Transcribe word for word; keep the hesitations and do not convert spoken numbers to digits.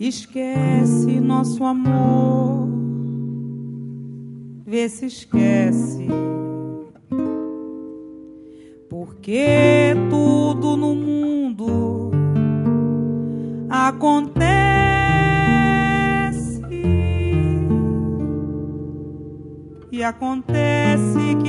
Esquece nosso amor, vê se esquece, porque tudo no mundo acontece e acontece